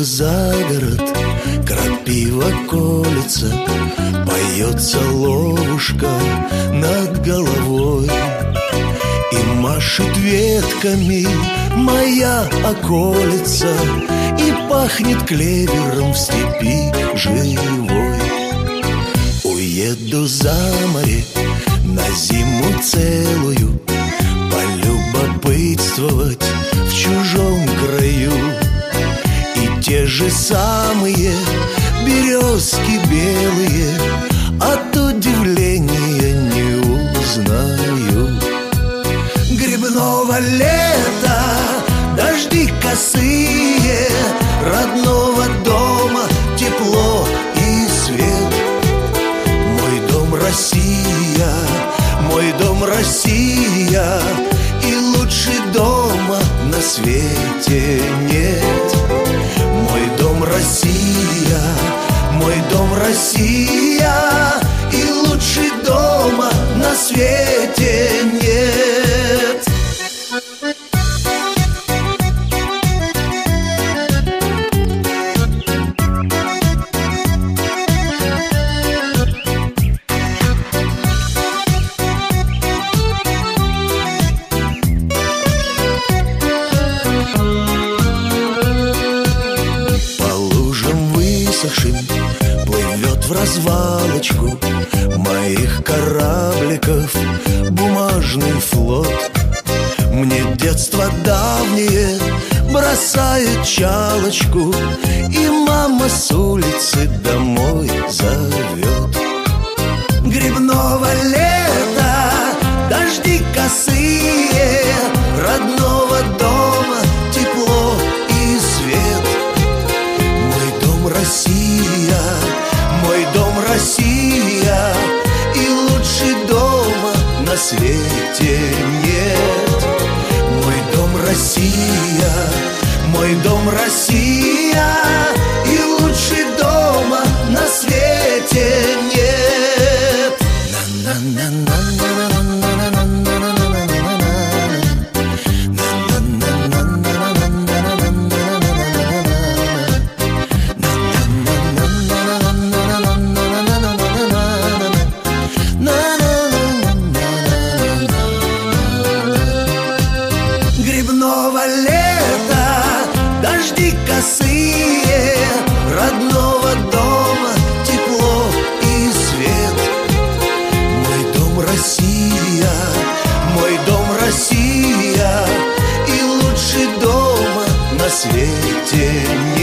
за город, крапива колется, поет соловушка над головой. И машет ветками моя околица, и пахнет клевером в степи живой. Уеду за море на зиму целую, полюбопытствовать в чужом краю. И те же самые березки белые от удивления не узнаю. Грибного лета, дожди косые, родного дома тепло и свет. Мой дом Россия, мой дом Россия, и лучше дома на свете нет. Мой дом Россия, мой дом Россия, и лучше дома на свете нет. Плывет в развалочку моих корабликов бумажный флот. Мне детство давнее бросает чалочку, и мама с улицы домой зовет. Грибного лета, дожди косые, родного дома тепло и свет. Мой дом Россия, мой дом Россия, и лучше дома на свете нет. Мой дом Россия, мой дом Россия, и лучше дома на свете нет. Грибного лета, дожди косые, родного дома тепло и свет. Мой дом Россия, мой дом Россия, и лучше дома на свете нет.